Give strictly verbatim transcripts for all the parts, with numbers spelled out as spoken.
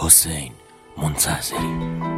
حسین منتظری.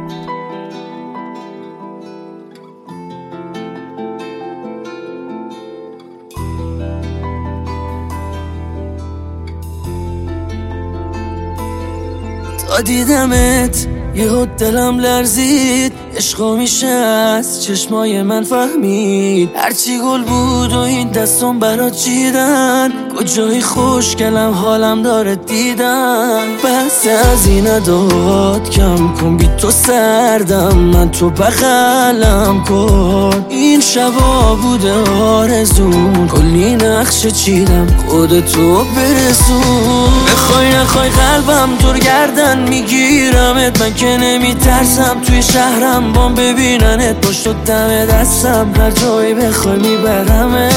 تا دیدمت یه دلم لرزید، عشقا میشه از چشمای من فهمید. هرچی گل بود و این دستم برات چیدن، کجایی خوشگلم حالم داره دیدن. بس از این اداد کم کن، بی تو سردم، من تو بغلم کن. این شبا بوده آرزون، کلی نقشه چیدم خودتو برسون. بخوای نخوای قلبم دور گردن میگیرمت، من که نمیترسم توی شهرم بام ببیننت. پشت و دم دستم هر جایی بخوای میبرمت.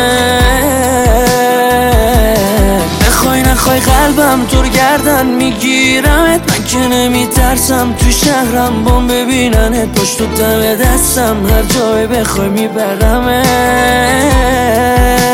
بخوای نخوای قلبم دور گردن میگیرمت، من که نمیترسم توی شهرم بام ببیننت. پشت و دم دستم هر جایی بخوای میبرمت.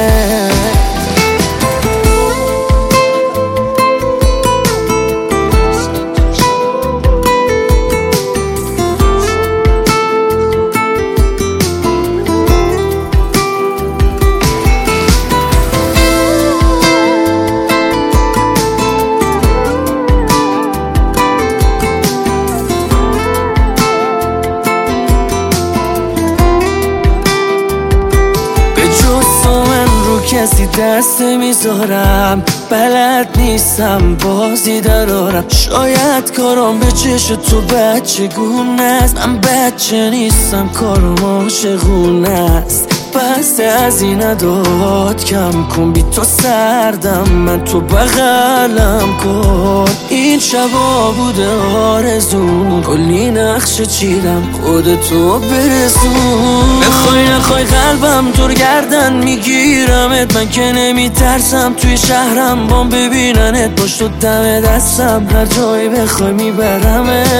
کسی دست میذارم، بلد نیستم بازی درارم. شاید کارم به چش تو بچه گونه است، من بچه نیستم کارم عاشقونه است. بس از این اداد کم کن، بی تو سردم، من تو بغلم کن. این شبا بوده آرزون، کلی نقشه چیدم خودتو برسون. بخوای نخوای قلبم دور گردن میگیرمت، من که نمیترسم توی شهرم بام ببیننت. پشت و دم دستم هر جایی بخوای میبرمت.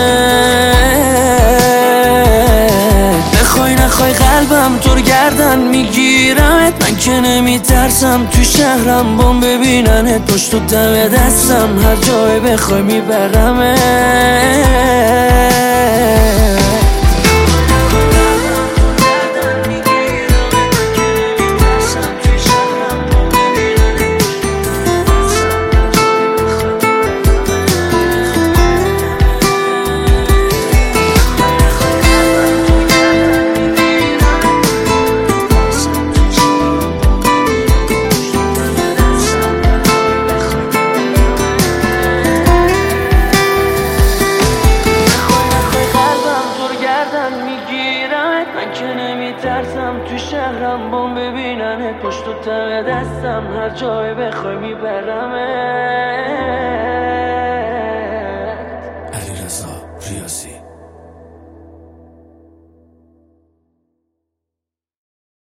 بخوای نخوای قلبم دور گردن میگیرمت، من که نمیترسم توی شهرم بام ببیننت. پشت و دم دستم هر جایی بخوای میبرمت. من که نمیترسم تو شهرم بام ببیننت. پشت و دم دستم هر جای بخوای میبرمت. علیرضا ریاضی.